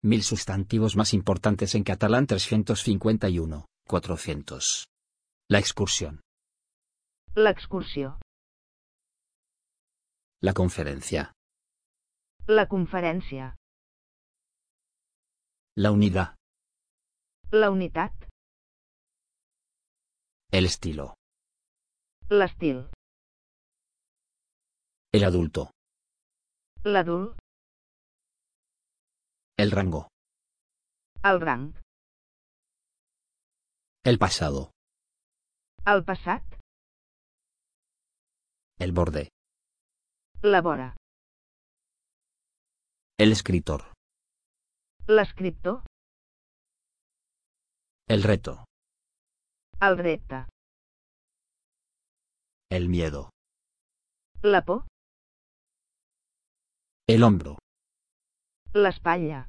1000 sustantivos más importantes en catalán 351, 400. La excursión. L'excursió. La conferencia. La conferència. La unidad. La unitat. El estilo. L'estil. El adulto. L'adult. El rango. El rang. El pasado. El passat. El borde. La vora. El escritor. L'escriptor. El reto. El repte. El miedo. La por. El hombro. L'espatlla.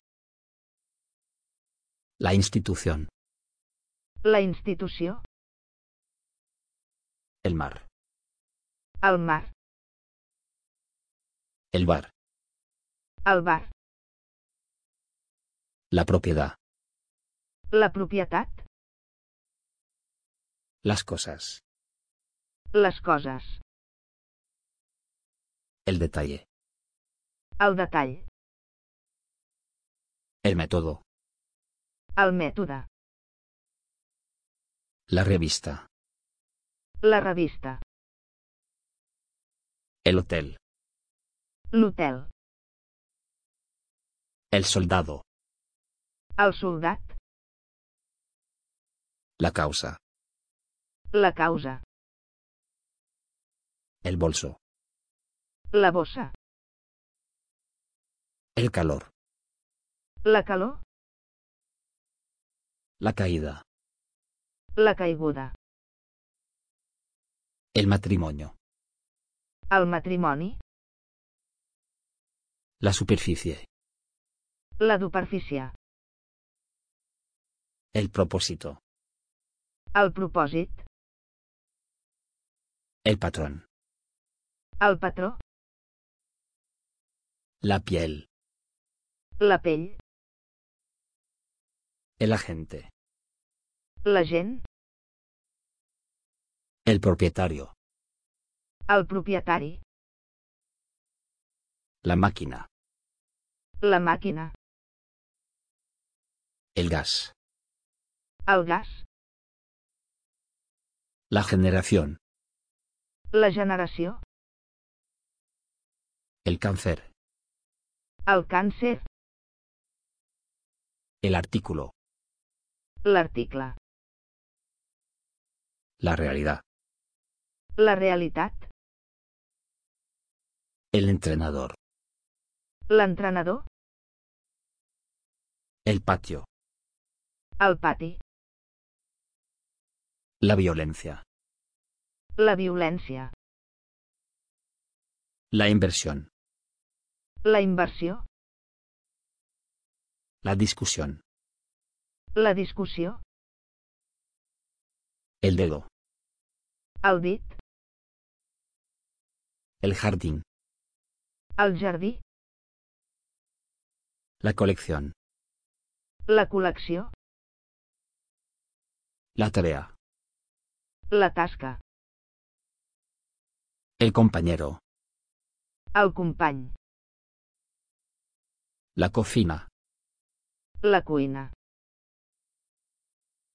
La institución. La institució. El mar. El mar. El bar. El bar. La propiedad. La propietat. Las cosas. Les coses. El detalle. El detall. El método. El mètode. La revista. La revista. El hotel. L'hotel. El soldado. El soldat. La causa. La causa. El bolso. La bossa. El calor. La calor. La caída. La caiguda. El matrimonio. El matrimoni. La superficie. La superfície. El propósito. El propòsit. El patrón. El patró. La piel. La pell. El agente. La gent. El propietario. El propietari. La máquina. La màquina. El gas. El gas. La generación. La generació. El cáncer. El càncer. El artículo. L'article. La realidad. La realitat. El entrenador. L'entrenador. El patio. El pati. La violencia. La violència. La inversión. La inversió. La discusión. La discussió. El dedo. El dit. El jardín. El jardí. La colección. La col·lecció. La tarea. La tasca. El compañero. El company. La cocina. La cuina.